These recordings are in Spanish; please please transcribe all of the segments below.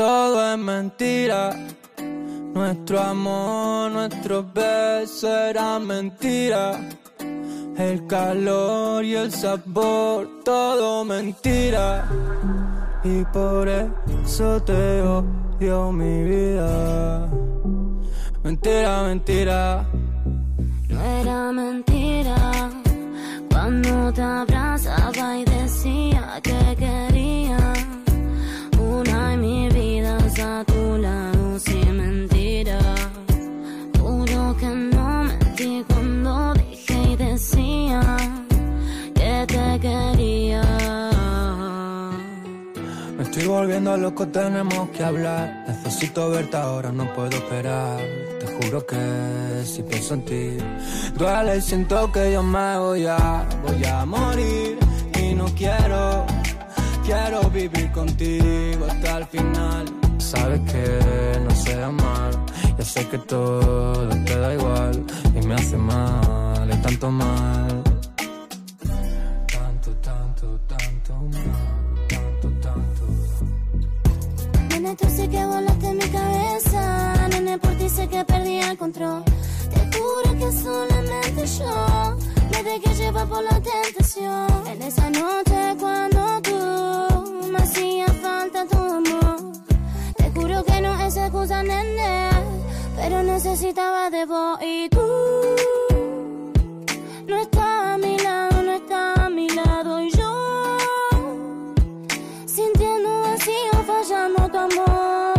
todo es mentira. Nuestro amor, nuestros besos eran mentira. El calor y el sabor, todo mentira. Y por eso te odio mi vida. Mentira, mentira. No era mentira cuando te abrazaba y decía que quería una en mi vida a tu lado sin mentira. Juro que no mentí cuando dije y decía que te quería. Me estoy volviendo loco, tenemos que hablar. Necesito verte ahora, no puedo esperar. Te juro que si pienso en ti duele y siento que yo me voy a morir. Y no quiero vivir contigo hasta el final. Sabes que no sé amar, ya sé que todo te da igual. Y me hace mal, y tanto mal. Tanto mal. Nene, tú sé que volaste en mi cabeza. Nene, por ti sé que perdí el control. Te juro que solamente yo me dejé llevar por la tentación. En esa noche cuando tú me hacía falta tu amor. Te juro que no es excusa, nene, pero necesitaba de vos. Y tú no estás a mi lado, no estás a mi lado. Y yo sintiendo vacío, fallando tu amor.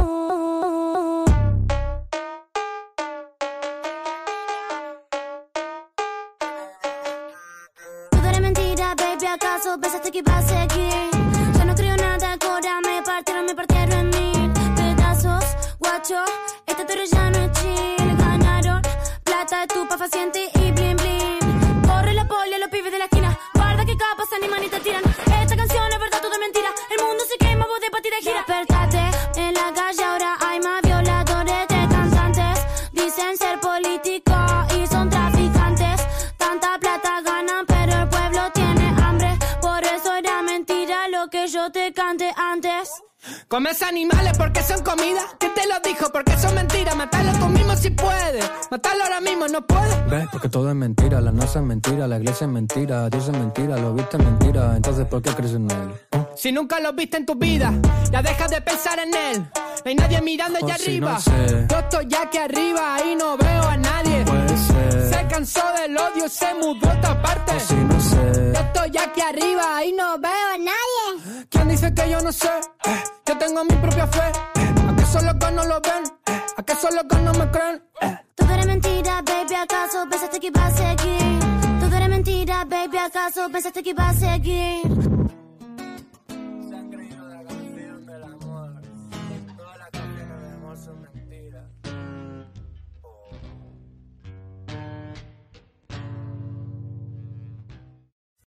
Todo era mentira, baby, ¿acaso pensaste que iba a seguir? Ya no creo nada, ahora me partieron en mil pedazos. Guacho, esta torre ya no es chill. Ganaron plata, estupa, faciente y bling bling. Corre la poli a los pibes de la esquina. Guarda que capas animan y te tiran. Esta canción es verdad, todo es mentira. El mundo se quema, vos de pa' ti de gira. Despertate en la calle, ahora hay más violadores de cantantes. Dicen ser políticos y son traficantes. Tanta plata ganan, pero el pueblo tiene hambre. Por eso era mentira lo que yo te canté antes. Comes animales porque son comida. ¿Quién te lo dijo? Porque son mentiras. Matalo tú mismo si puedes. Matalo ahora mismo, no puedes. ¿Ves? Porque todo es mentira. La NASA es mentira, la iglesia es mentira, Dios es mentira, lo viste es mentira. Entonces, ¿por qué crees en él? Si nunca lo viste en tu vida, ya dejas de pensar en él. No hay nadie mirando allá arriba. No sé. Yo estoy aquí arriba y no veo a nadie. Puede ser. Se cansó del odio, se mudó a otra parte. Si no sé. Yo estoy aquí arriba y no veo a nadie. ¿Quién dice que yo no sé? Yo tengo mi propia fe. ¿Acaso los que no lo ven? ¿Acaso los que no me creen? Todo era mentira, baby, ¿acaso pensaste que iba a seguir? Todo era mentira, baby, ¿acaso pensaste que iba a seguir?